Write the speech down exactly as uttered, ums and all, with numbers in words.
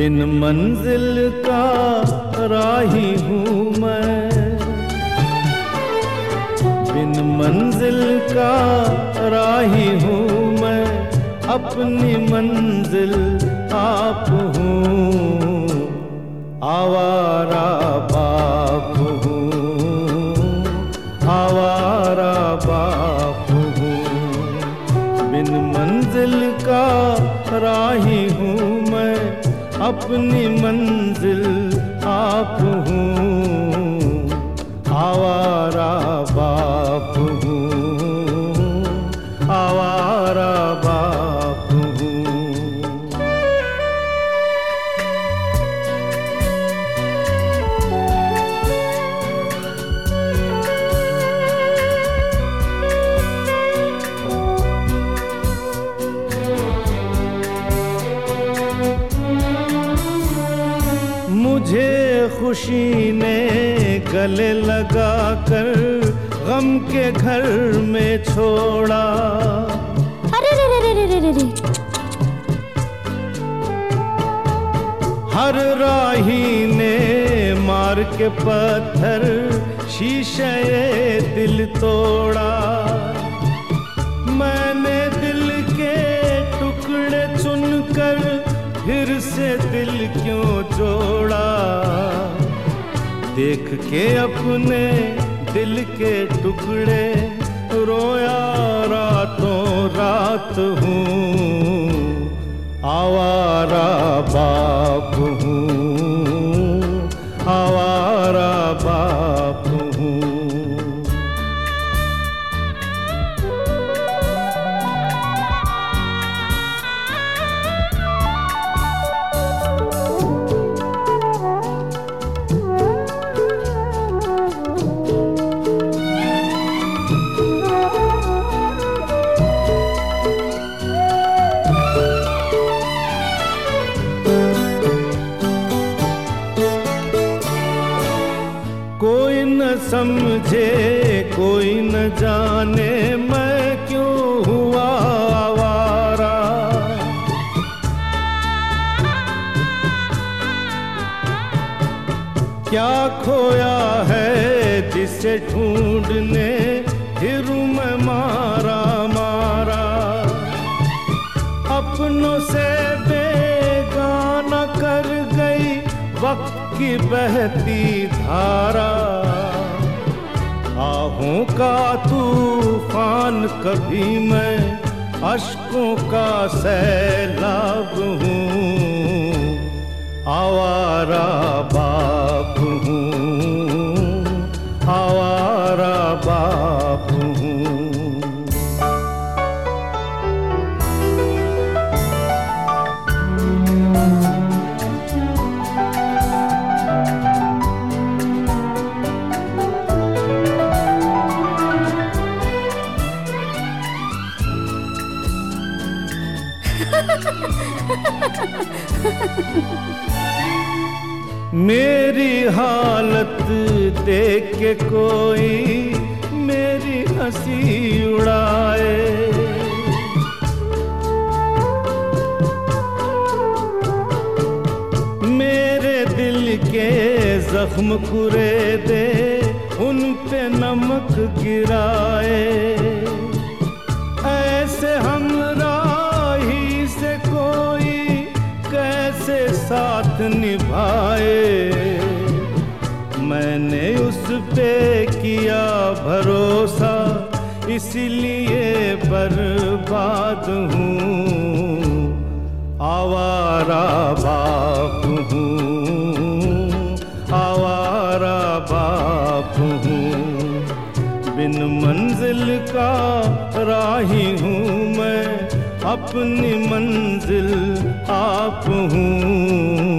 बिन मंजिल का राही हूँ मैं, बिन मंजिल का राही हूँ मैं, अपनी मंजिल आप हूँ, आवारा बाप हूँ, आवारा बाप हूँ। बिन मंजिल का राही हूँ मैं, अपनी मंजिल आप हूँ, आवारा बाप हूँ, आवारा बाप हूँ। मुझे खुशी ने गले लगा कर गम के घर में छोड़ा। अरे रे रे रे रे रे रे। हर राही ने मार के पत्थर शीशे दिल तोड़ा। मैंने दिल के टुकड़े चुनकर फिर से दिल क्यों जोड़ा। देख के अपने दिल के टुकड़े रोया रातों रात हूँ, आवारा बाप हूँ, आवारा बाप हूँ। कोई न समझे कोई न जाने मैं क्यों हुआ आवारा। क्या खोया है जिसे ढूंढने फिरूं मैं मारा मारा। अपनों से बेगाना कर गई वक्त की बहती धारा। आहों का तूफान कभी मैं अश्कों का सैलाब हूँ, आवारा बाप हूँ, आवारा बाप हूँ। मेरी हालत देख के कोई मेरी हंसी उड़ाए। मेरे दिल के जख्म कुरेदे उन पे नमक गिराए। ऐसे हमराही से कोई कैसे साथ निभाए। मैंने उस पे किया भरोसा इसलिए बर्बाद हूँ, आवारा बाप हूँ, आवारा बाप हूँ। बिन मंजिल का राही हूँ मैं, अपनी मंजिल आप हूँ,